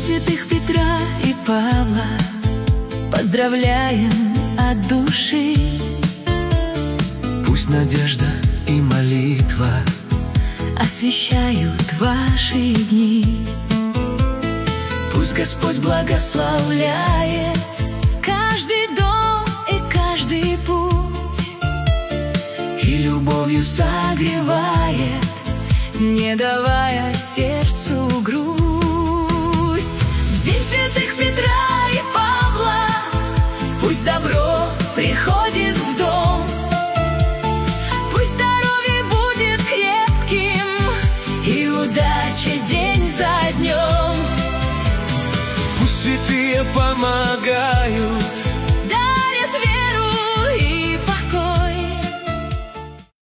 святых Петра и Павла поздравляем от души. Пусть надежда и молитва освещают ваши дни. Пусть Господь благословляет каждый дом и каждый путь, и любовью согревает, не давая сердцу грусть. В день святых Петра и Павла пусть добро приходит в дом, пусть здоровье будет крепким и удача день за днем. пусть святые помогают